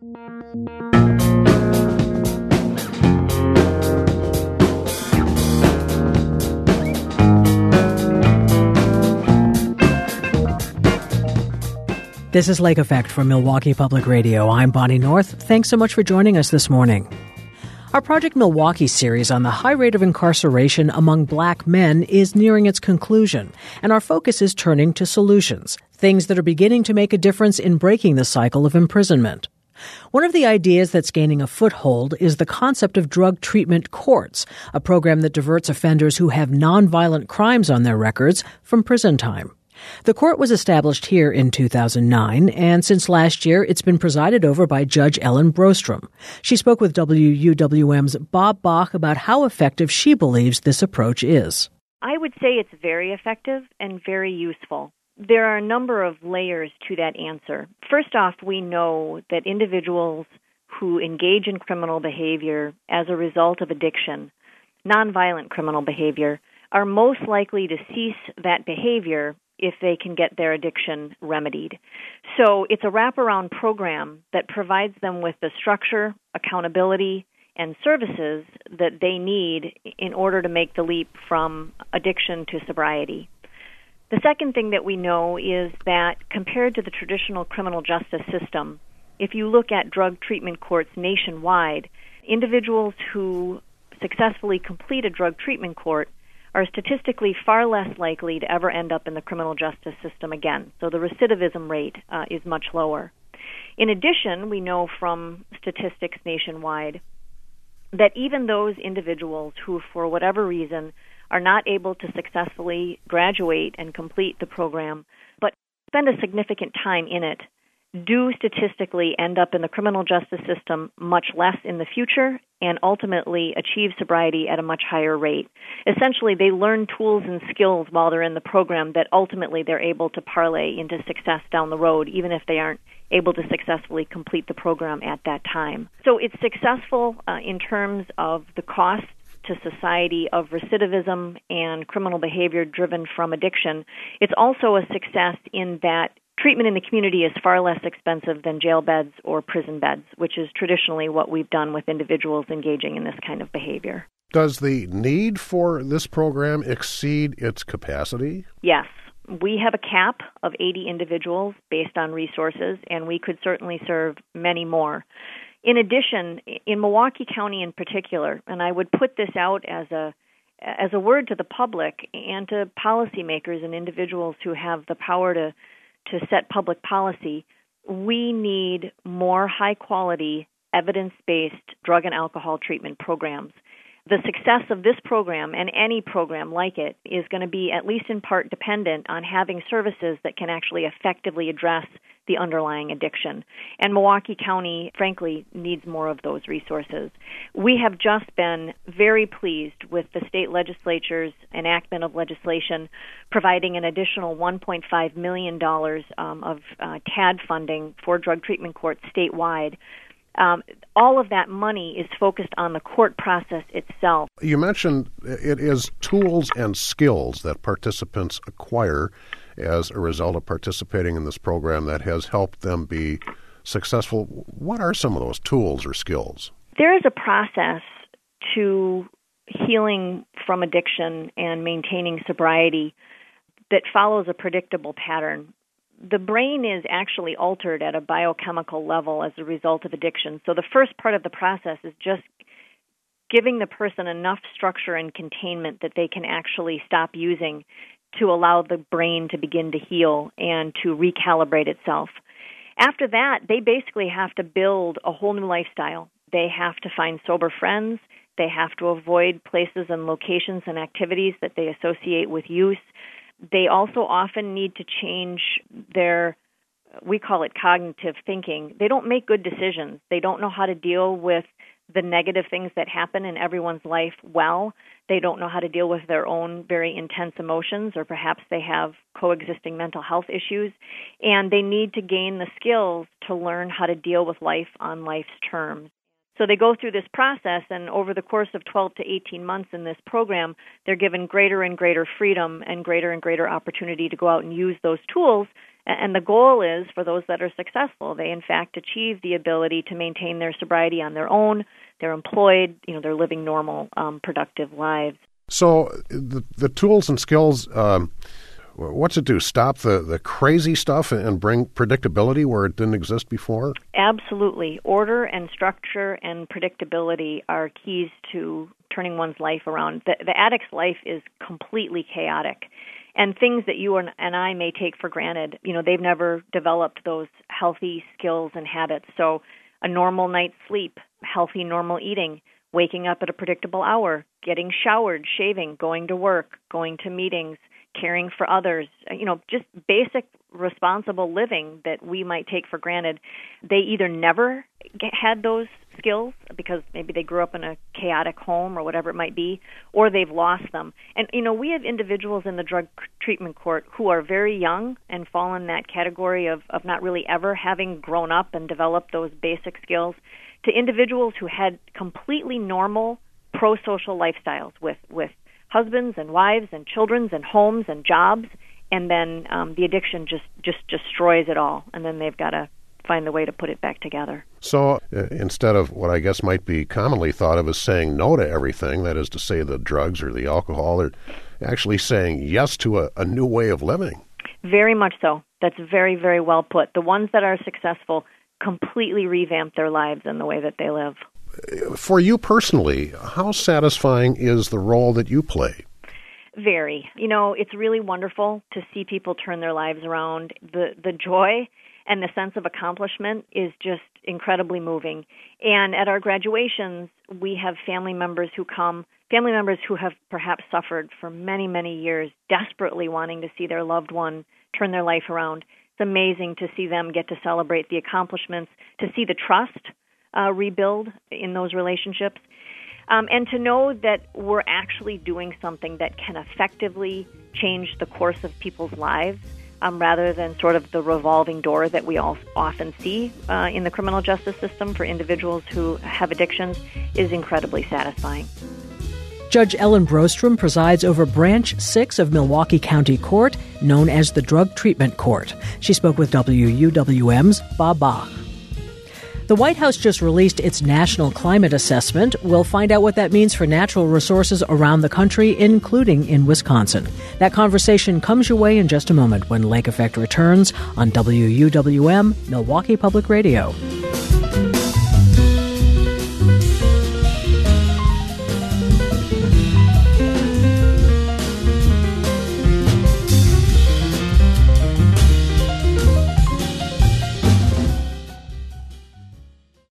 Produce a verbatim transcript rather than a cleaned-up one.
This is Lake Effect from Milwaukee Public Radio. I'm Bonnie North. Thanks so much for joining us this morning. Our Project Milwaukee series on the high rate of incarceration among black men is nearing its conclusion, and our focus is turning to solutions, things that are beginning to make a difference in breaking the cycle of imprisonment. One of the ideas that's gaining a foothold is the concept of drug treatment courts, a program that diverts offenders who have nonviolent crimes on their records from prison time. The court was established here in two thousand nine, and since last year, it's been presided over by Judge Ellen Brostrom. She spoke with W U W M's Bob Bach about how effective she believes this approach is. I would say it's very effective and very useful. There are a number of layers to that answer. First off, we know that individuals who engage in criminal behavior as a result of addiction, nonviolent criminal behavior, are most likely to cease that behavior if they can get their addiction remedied. So it's a wraparound program that provides them with the structure, accountability, and services that they need in order to make the leap from addiction to sobriety. The second thing that we know is that compared to the traditional criminal justice system, if you look at drug treatment courts nationwide, individuals who successfully complete a drug treatment court are statistically far less likely to ever end up in the criminal justice system again. So the recidivism rate uh, is much lower. In addition, we know from statistics nationwide that even those individuals who, for whatever reason, are not able to successfully graduate and complete the program, but spend a significant time in it, do statistically end up in the criminal justice system much less in the future and ultimately achieve sobriety at a much higher rate. Essentially, they learn tools and skills while they're in the program that ultimately they're able to parlay into success down the road, even if they aren't able to successfully complete the program at that time. So it's successful uh, in terms of the cost to society of recidivism and criminal behavior driven from addiction. It's also a success in that treatment in the community is far less expensive than jail beds or prison beds, which is traditionally what we've done with individuals engaging in this kind of behavior. Does the need for this program exceed its capacity? Yes. We have a cap of eighty individuals based on resources, and we could certainly serve many more. In addition, in Milwaukee County in particular, and I would put this out as a as a word to the public and to policymakers and individuals who have the power to to set public policy, we need more high-quality, evidence-based drug and alcohol treatment programs. The success of this program and any program like it is going to be at least in part dependent on having services that can actually effectively address the underlying addiction. And Milwaukee County, frankly, needs more of those resources. We have just been very pleased with the state legislature's enactment of legislation providing an additional one point five million dollars um, of uh, T A D funding for drug treatment courts statewide. Um, all of that money is focused on the court process itself. You mentioned it is tools and skills that participants acquire as a result of participating in this program that has helped them be successful. What are some of those tools or skills? There is a process to healing from addiction and maintaining sobriety that follows a predictable pattern. The brain is actually altered at a biochemical level as a result of addiction. So the first part of the process is just giving the person enough structure and containment that they can actually stop using to allow the brain to begin to heal and to recalibrate itself. After that, they basically have to build a whole new lifestyle. They have to find sober friends. They have to avoid places and locations and activities that they associate with use. They also often need to change their, we call it cognitive thinking. They don't make good decisions. They don't know how to deal with the negative things that happen in everyone's life well. They don't know how to deal with their own very intense emotions, or perhaps they have coexisting mental health issues. And they need to gain the skills to learn how to deal with life on life's terms. So they go through this process, and over the course of twelve to eighteen months in this program, they're given greater and greater freedom and greater and greater opportunity to go out and use those tools And the goal is, for those that are successful, they in fact achieve the ability to maintain their sobriety on their own. They're employed, you know, they're living normal, um, productive lives. So the, the tools and skills, um, what's it do? Stop the, the crazy stuff and bring predictability where it didn't exist before? Absolutely. Order and structure and predictability are keys to turning one's life around. The, the addict's life is completely chaotic. And things that you and I may take for granted, you know, they've never developed those healthy skills and habits. So a normal night's sleep, healthy, normal eating, waking up at a predictable hour, getting showered, shaving, going to work, going to meetings, caring for others, you know, just basic responsible living that we might take for granted. They either never get, had those skills because maybe they grew up in a chaotic home or whatever it might be, or they've lost them. And, you know, we have individuals in the drug treatment court who are very young and fall in that category of, of not really ever having grown up and developed those basic skills, to individuals who had completely normal pro-social lifestyles with, with husbands and wives and children and homes and jobs, and then um, the addiction just, just destroys it all, and then they've got to find the way to put it back together. So uh, instead of what I guess might be commonly thought of as saying no to everything, that is to say the drugs or the alcohol, they're actually saying yes to a, a new way of living. Very much so. That's very, very well put. The ones that are successful completely revamp their lives and the way that they live. For you personally, how satisfying is the role that you play? Very. You know, it's really wonderful to see people turn their lives around. The the joy and the sense of accomplishment is just incredibly moving. And at our graduations, we have family members who come, family members who have perhaps suffered for many, many years, desperately wanting to see their loved one turn their life around. It's amazing to see them get to celebrate the accomplishments, to see the trust uh, rebuild in those relationships, um, and to know that we're actually doing something that can effectively change the course of people's lives, um, rather than sort of the revolving door that we all often see uh, in the criminal justice system for individuals who have addictions, is incredibly satisfying. Judge Ellen Brostrom presides over Branch six of Milwaukee County Court, known as the Drug Treatment Court. She spoke with W U W M's Bob Bach. The White House just released its National Climate Assessment. We'll find out what that means for natural resources around the country, including in Wisconsin. That conversation comes your way in just a moment when Lake Effect returns on W U W M, Milwaukee Public Radio.